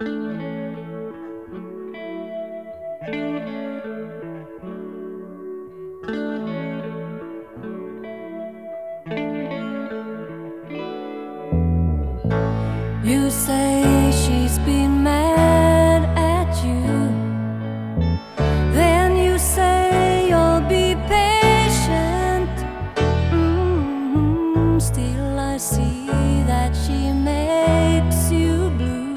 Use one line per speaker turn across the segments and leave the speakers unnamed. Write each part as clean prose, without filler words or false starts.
You say she's been mad at you, then you say you'll be patient. Still I see that she makes you blue.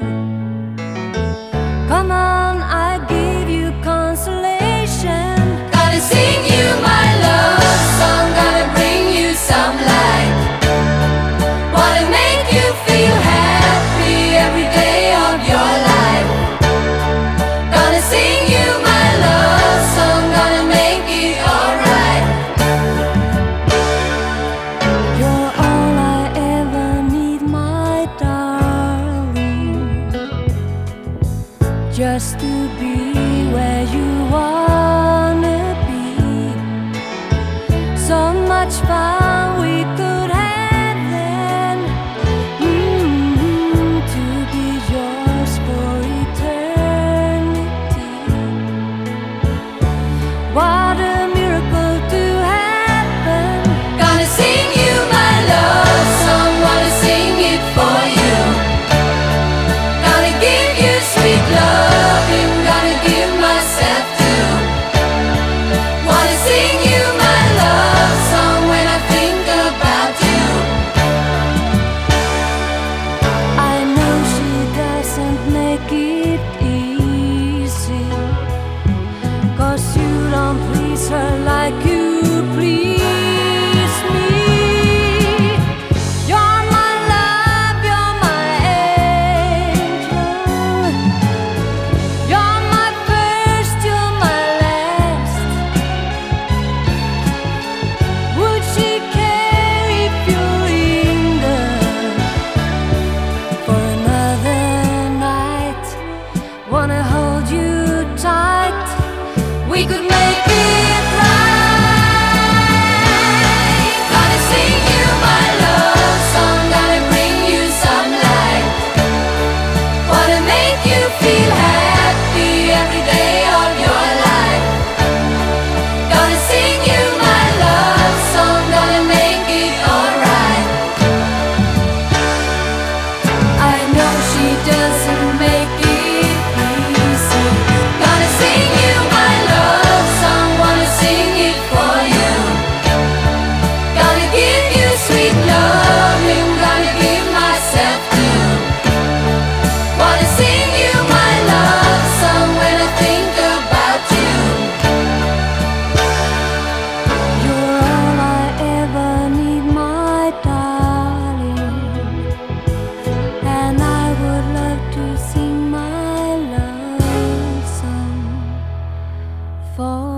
Come on, I give you consolation. Gonna sing you my love song, gonna bring you some light. Wanna make you feel happy every day of your life. Gonna sing you my love song, gonna make it alright. You're all I ever need, my darling, just to be where you wanna be. So much fun we could have then, to be yours for eternity. What a miracle to happen. Gonna sing you my love song, wanna sing it for you. Gonna give you sweet loving, gonna give myself to. Wanna sing you my love song when I think about you. I know she doesn't make it easy, 'cause you don't please her like you please me. You're my love, you're my angel. You're my first, you're my last. Would she care if you linger for another night? Wanna hold you tight, we could make it right. Gonna sing you my love song, gonna bring you some light. Wanna make you feel happy every day of your life. Gonna sing you my love song, gonna make it alright. I know she doesn't make it easy. Gonna sing you my love song, wanna sing it for you. Gonna give you sweet loving, gonna give myself to. Wanna sing you my love song when I think about you. You're all I ever need, my darling, and I would love to sing my love song for